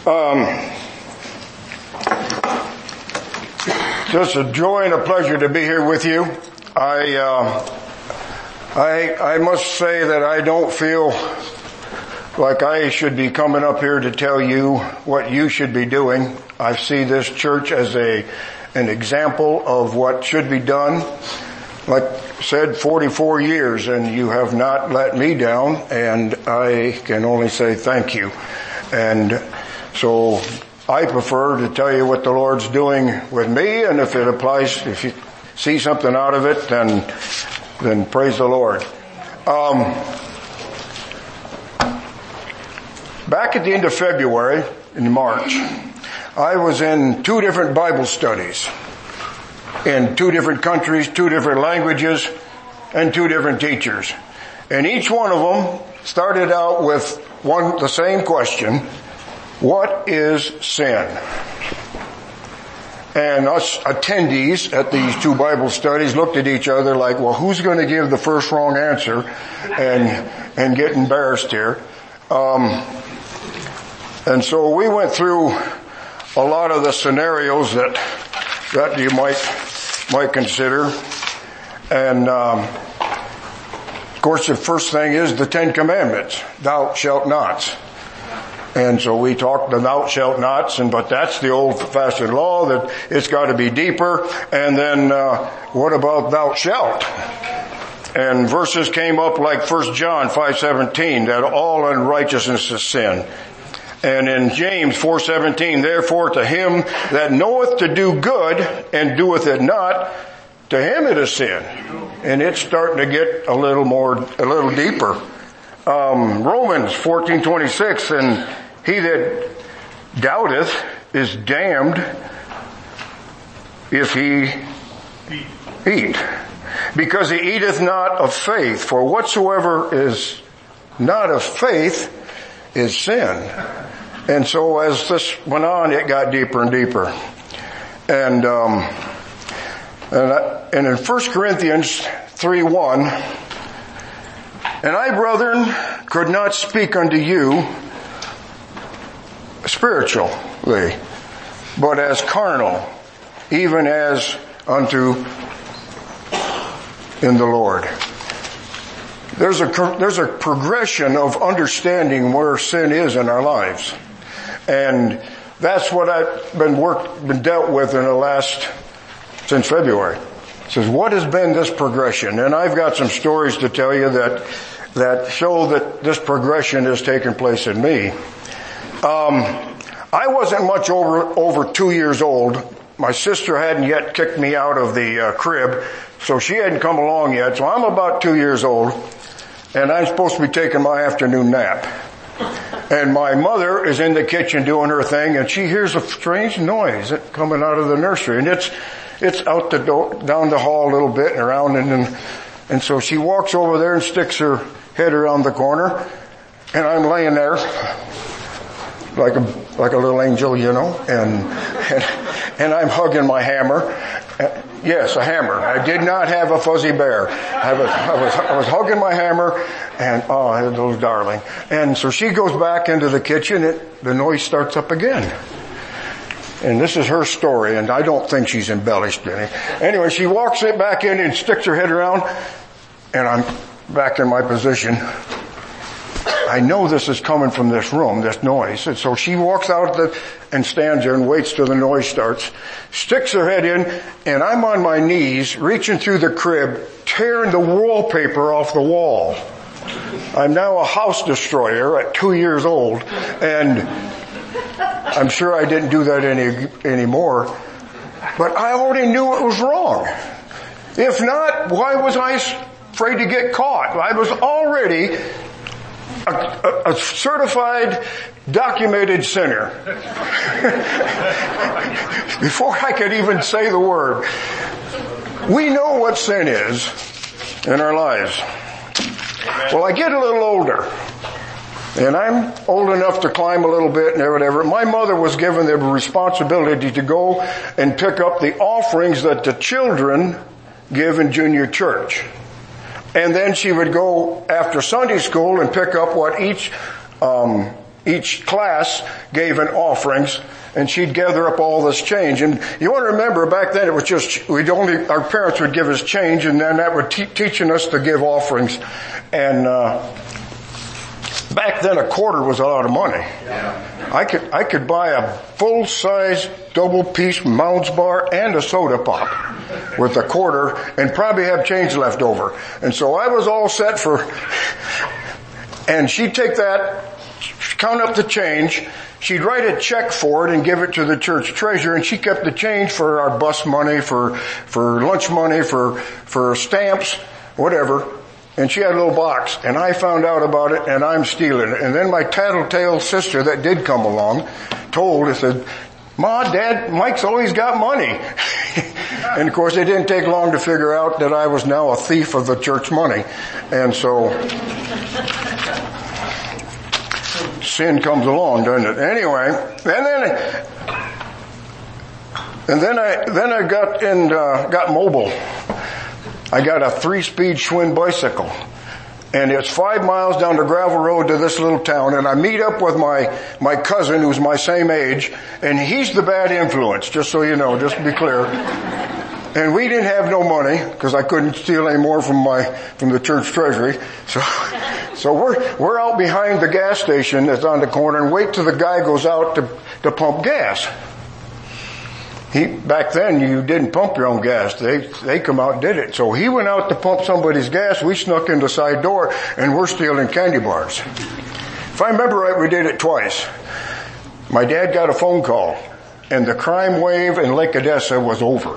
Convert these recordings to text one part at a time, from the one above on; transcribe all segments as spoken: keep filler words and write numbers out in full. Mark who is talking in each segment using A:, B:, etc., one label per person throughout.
A: Um, just a joy and a pleasure to be here with you. I, uh, I, I must say that I don't feel like I should be coming up here to tell you what you should be doing. I see this church as a, an example of what should be done. Like I said, forty-four years, and you have not let me down, and I can only say thank you. And so I prefer to tell you what the Lord's doing with me, and if it applies, if you see something out of it, then, then praise the Lord. Um, back at the end of February, in March, I was in two different Bible studies in two different countries, two different languages, and two different teachers. And each one of them started out with one, the same question: what is sin? And us attendees at these two Bible studies looked at each other like, well, who's going to give the first wrong answer and, and get embarrassed here? Um, and so we went through a lot of the scenarios that, that you might, might consider. And, um, of course, the first thing is the Ten Commandments. Thou shalt not. And so we talked the thou shalt nots, and but that's the old-fashioned law, that it's got to be deeper. And then uh what about thou shalt? And verses came up like First John five seventeen, that all unrighteousness is sin. And in James four seventeen, therefore to him that knoweth to do good and doeth it not, to him it is sin. And it's starting to get a little more, a little deeper. Um, Romans fourteen twenty-six, and he that doubteth is damned if he eat, because he eateth not of faith. For whatsoever is not of faith is sin. And so as this went on, it got deeper and deeper. And, um, and, I, and in First Corinthians three one, and I, brethren, could not speak unto you spiritually, but as carnal, even as unto in the Lord. There's a, there's a progression of understanding where sin is in our lives. And that's what I've been worked, been dealt with in the last, since February. It says, what has been this progression? And I've got some stories to tell you that, that show that this progression has taken place in me. Um, I wasn't much over, over two years old. My sister hadn't yet kicked me out of the uh, crib, so she hadn't come along yet. So I'm about two years old, and I'm supposed to be taking my afternoon nap. And my mother is in the kitchen doing her thing, and she hears a strange noise coming out of the nursery, and it's, it's out the door, down the hall a little bit and around, and and, and so she walks over there and sticks her head around the corner, and I'm laying there like a, like a little angel, you know, and, and, and I'm hugging my hammer. Uh, yes, a hammer. I did not have a fuzzy bear. I was, I was, I was hugging my hammer, and oh, I had those darling. And so she goes back into the kitchen, it, the noise starts up again. And this is her story, and I don't think she's embellished any. Anyway, she walks it back in and sticks her head around, and I'm back in my position. I know this is coming from this room, this noise. And so she walks out the, and stands there and waits till the noise starts, sticks her head in, and I'm on my knees, reaching through the crib, tearing the wallpaper off the wall. I'm now a house destroyer at two years old, and I'm sure I didn't do that any anymore, but I already knew it was wrong. If not, why was I afraid to get caught? I was already a, a, a certified, documented sinner. Before I could even say the word. We know what sin is in our lives. Well, I get a little older, and I'm old enough to climb a little bit and whatever. My mother was given the responsibility to go and pick up the offerings that the children give in junior church. And then she would go after Sunday school and pick up what each um each class gave an offerings, and she'd gather up all this change. And you want to remember, back then it was just, we'd only, our parents would give us change, and then that would te- teaching us to give offerings. And, uh, back then a quarter was a lot of money. Yeah. I could, I could buy a full-size double-piece Mounds bar and a soda pop with a quarter and probably have change left over. And so I was all set for, and she'd take that, count up the change, she'd write a check for it and give it to the church treasurer, and she kept the change for our bus money, for, for lunch money, for, for stamps, whatever. And she had a little box, and I found out about it, and I'm stealing it. And then my tattletale sister that did come along told, I said, Ma, Dad, Mike's always got money. And of course it didn't take long to figure out that I was now a thief of the church money. And so, sin comes along, doesn't it? Anyway, and then, and then I, then I got in, uh, got mobile. I got a three-speed Schwinn bicycle, and it's five miles down the gravel road to this little town, and I meet up with my, my cousin who's my same age, and he's the bad influence, just so you know, just to be clear. And we didn't have no money, because I couldn't steal any more from my, from the church treasury. So, so we're, we're out behind the gas station that's on the corner and wait till the guy goes out to, to pump gas. He, back then you didn't pump your own gas. They, they come out and did it. So he went out to pump somebody's gas. We snuck in the side door and we're stealing candy bars. If I remember right, we did it twice. My dad got a phone call and the crime wave in Lake Odessa was over.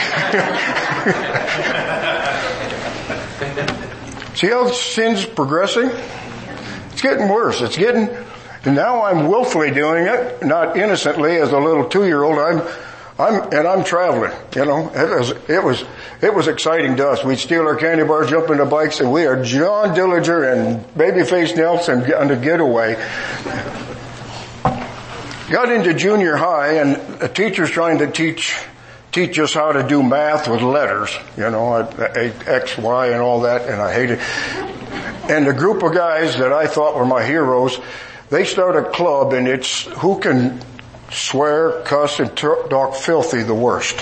A: See how sin's progressing? It's getting worse. It's getting, and now I'm willfully doing it, not innocently as a little two-year-old. I'm, I'm, and I'm traveling, you know. It was, it was, it was exciting to us. We'd steal our candy bars, jump into bikes, and we are John Dillinger and Babyface Nelson on the getaway. Got into junior high, and a teacher's trying to teach, teach us how to do math with letters, you know, X, Y, and all that, and I hated it. And a group of guys that I thought were my heroes, they start a club, and it's who can swear, cuss, and talk filthy the worst.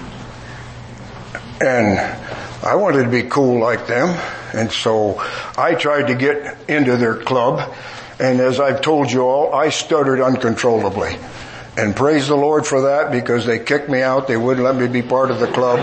A: And I wanted to be cool like them, and so I tried to get into their club, and as I've told you all, I stuttered uncontrollably. And praise the Lord for that, because they kicked me out. They wouldn't let me be part of the club.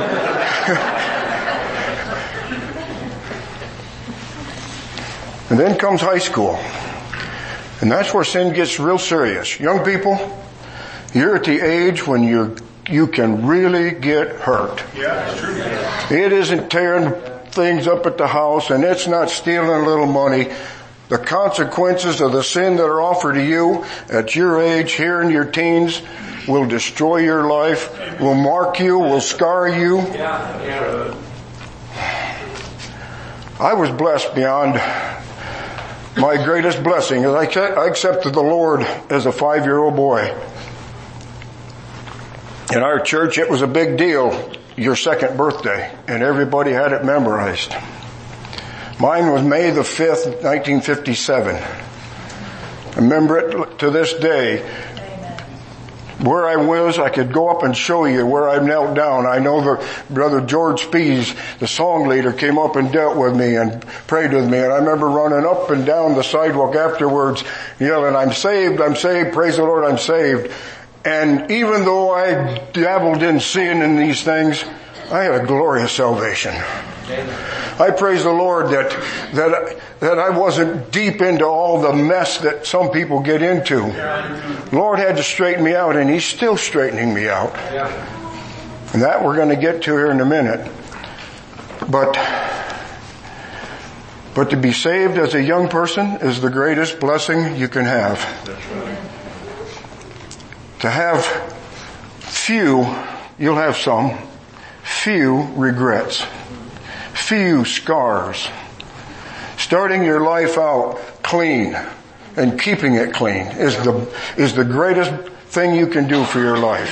A: And then comes high school. And that's where sin gets real serious. Young people, you're at the age when you're, you can really get hurt. Yeah, that's true. It isn't tearing things up at the house, and it's not stealing a little money. The consequences of the sin that are offered to you at your age, here in your teens, will destroy your life, will mark you, will scar you. I was blessed beyond my greatest blessing. I accepted the Lord as a five-year-old boy. In our church, it was a big deal, your second birthday, and everybody had it memorized. Mine was May the fifth, nineteen fifty-seven. I remember it to this day. Where I was, I could go up and show you where I knelt down. I know the brother George Spees, the song leader, came up and dealt with me and prayed with me. And I remember running up and down the sidewalk afterwards, yelling, "I'm saved, I'm saved, praise the Lord, I'm saved." And even though I dabbled in sin in these things, I had a glorious salvation. I praise the Lord that, that, that I wasn't deep into all the mess that some people get into. Lord had to straighten me out, and He's still straightening me out. And that we're going to get to here in a minute. But, but to be saved as a young person is the greatest blessing you can have. To have few, you'll have some, few regrets. Few scars. Starting your life out clean and keeping it clean is the, is the greatest thing you can do for your life.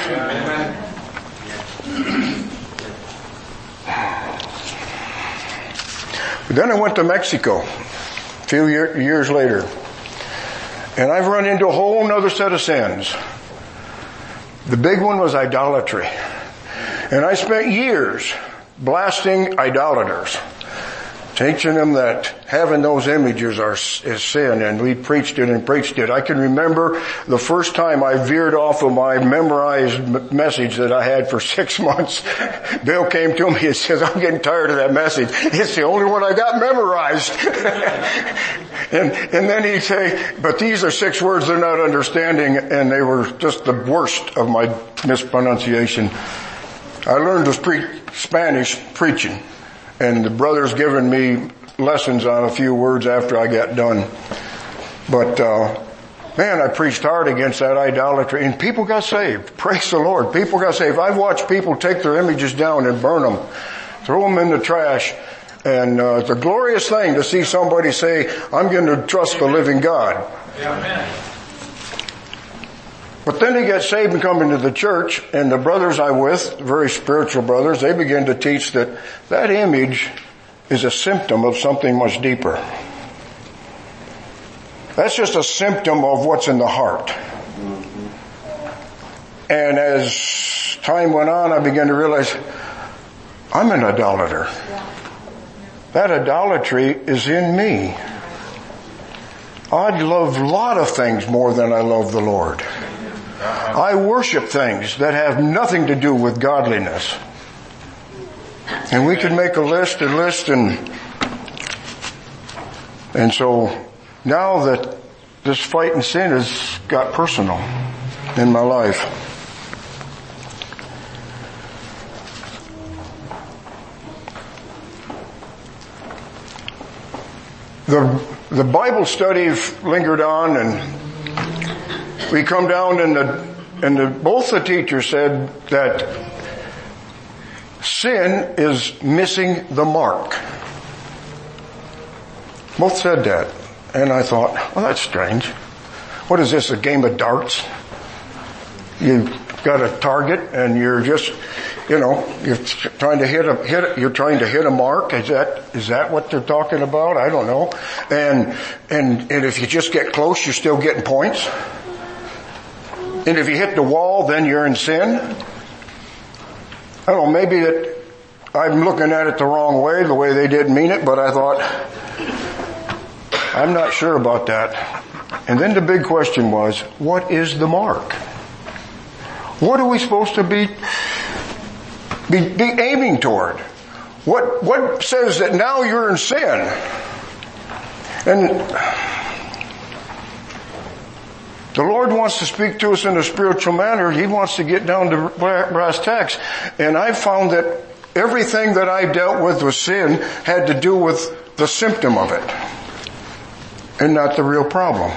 A: Then I went to Mexico a few year, years later. And I've run into a whole other set of sins. The big one was idolatry. And I spent years blasting idolaters, teaching them that having those images are, is sin, and we preached it and preached it. I can remember the first time I veered off of my memorized message that I had for six months. Bill came to me and says, I'm getting tired of that message. It's the only one I got memorized. and, and then he'd say, but these are six words they're not understanding, and they were just the worst of my mispronunciation. I learned to speak Spanish preaching. And the brother's given me lessons on a few words after I got done. But, uh, man, I preached hard against that idolatry, and people got saved. Praise the Lord. People got saved. I've watched people take their images down and burn them, throw them in the trash. And, uh, it's a glorious thing to see somebody say, I'm going to trust the living God. Amen. But then they get saved and come into the church, and the brothers I'm with, very spiritual brothers, they begin to teach that that image is a symptom of something much deeper. That's just a symptom of what's in the heart. And as time went on, I began to realize I'm an idolater. That idolatry is in me. I love a lot of things more than I love the Lord. I worship things that have nothing to do with godliness. And we can make a list and list and, and so now that this fight and sin has got personal in my life. The, the Bible study lingered on, and we come down and the, and the, both the teachers said that sin is missing the mark. Both said that. And I thought, well, that's strange. What is this, a game of darts? You've got a target and you're just, you know, you're trying to hit a, hit a, you're trying to hit a mark. Is that, is that what they're talking about? I don't know. And, and, and if you just get close, you're still getting points. And if you hit the wall, then you're in sin. I don't know, maybe that I'm looking at it the wrong way, the way they didn't mean it, but I thought, I'm not sure about that. And then the big question was, what is the mark? What are we supposed to be, be, be aiming toward? What, what says that now you're in sin? And the Lord wants to speak to us in a spiritual manner. He wants to get down to brass tacks. And I found that everything that I dealt with with sin had to do with the symptom of it and not the real problem.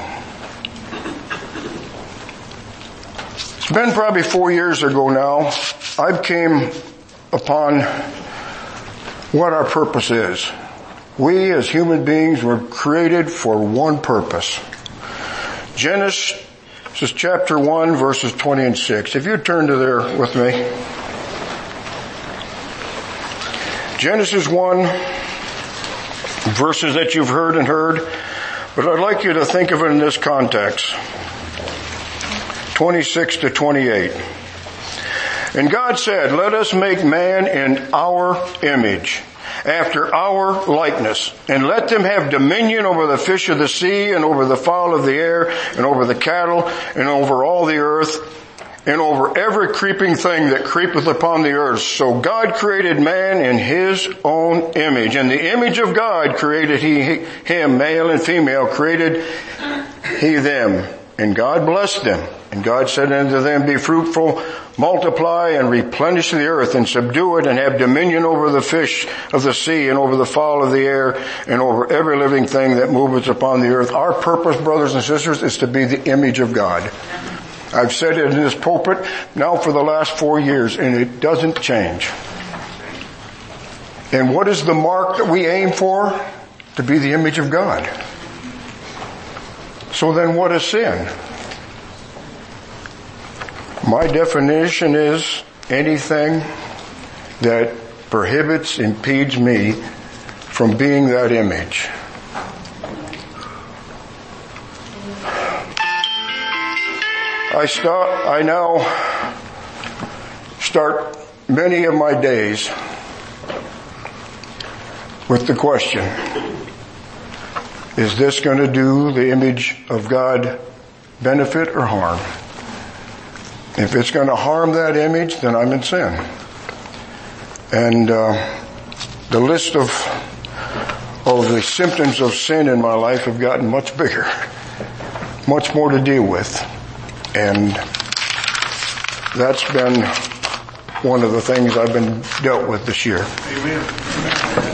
A: It's been probably four years ago now. I came upon what our purpose is. We as human beings were created for one purpose. Genesis chapter one, verses twenty and six. If you turn to there with me. Genesis one, verses that you've heard and heard, but I'd like you to think of it in this context. twenty-six to twenty-eight. And God said, let us make man in our image, after our likeness, and let them have dominion over the fish of the sea, and over the fowl of the air, and over the cattle, and over all the earth, and over every creeping thing that creepeth upon the earth. So God created man in his own image. In the image of God created he him, male and female, created he them. And God blessed them. And God said unto them, be fruitful, multiply, and replenish the earth, and subdue it, and have dominion over the fish of the sea, and over the fowl of the air, and over every living thing that moveth upon the earth. Our purpose, brothers and sisters, is to be the image of God. I've said it in this pulpit now for the last four years, and it doesn't change. And what is the mark that we aim for? To be the image of God. So then what is sin? My definition is anything that prohibits, impedes me from being that image. I start, I now start many of my days with the question, is this going to do the image of God benefit or harm? If it's going to harm that image, then I'm in sin. And uh, the list of of the symptoms of sin in my life have gotten much bigger, much more to deal with. And that's been one of the things I've been dealt with this year.
B: Amen.